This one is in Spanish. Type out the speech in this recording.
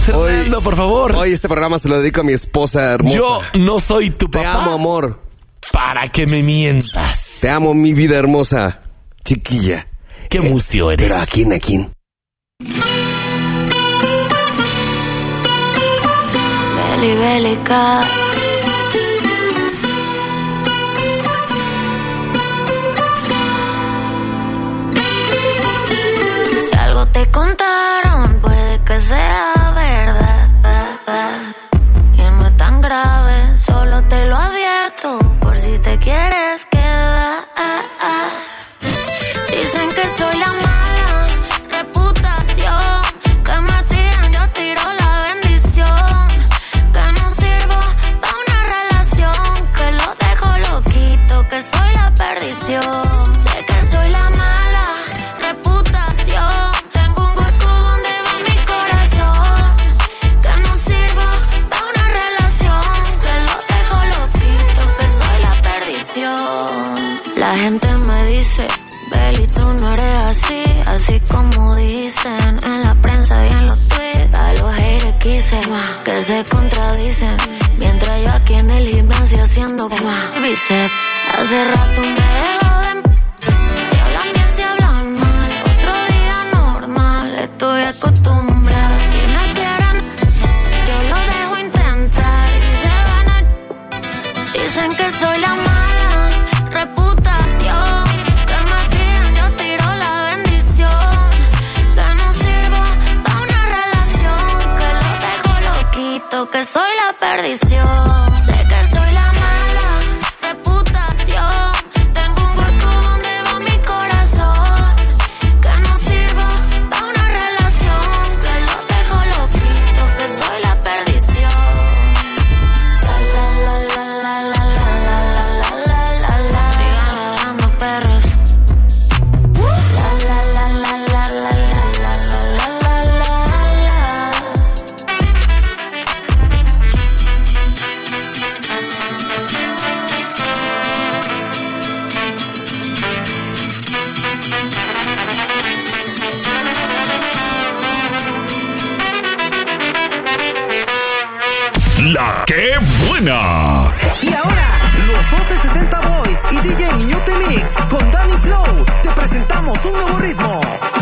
Fernando, por favor. Hoy este programa se lo dedico a mi esposa hermosa. Yo no soy tu papá. Te amo, amor. Para que me mientas. Te amo, mi vida hermosa. Chiquilla. Qué musio eres. Pero ¿a quién? Bélica. Si algo te contaron, puede que sea verdad. Y no es tan grave, solo te lo advierto por si te quieres quedar. Dicen que soy la mala reputación, que me tiran, yo tiro la bendición, que no sirvo pa' una relación, que lo dejo loquito, que soy la perdición. Sé que soy la mala reputación, tengo un hueco donde va mi corazón, que no sirvo pa' una relación, que lo dejo loquito, que soy la perdición. La gente me dice, Beli, tú no eres así como dicen en la prensa y en los tweets. A los haters quise que se contradicen, mientras yo aquí en el gimnasio haciendo bíceps. Hace rato me dejo de si hablan bien, si hablan mal, otro día normal, estoy acostumbrada. Si me quieren, yo lo dejo intentar y se van a... Dicen que soy la mala reputación, que me tiran, yo tiro la bendición, que no sirvo pa' una relación, que lo dejo loquito, que soy la perdición. Sé que soy la mala reputación, tengo un hueco donde va mi corazón, que no sirvo pa' una relación, que lo dejo loquito, que soy la perdición. La la la la la la la la. Sigan rodando perros. La la la la la la la la la la. La que buena. Y ahora, los 1270 Boys y DJ Newt Mix con Danny Flow te presentamos un nuevo ritmo.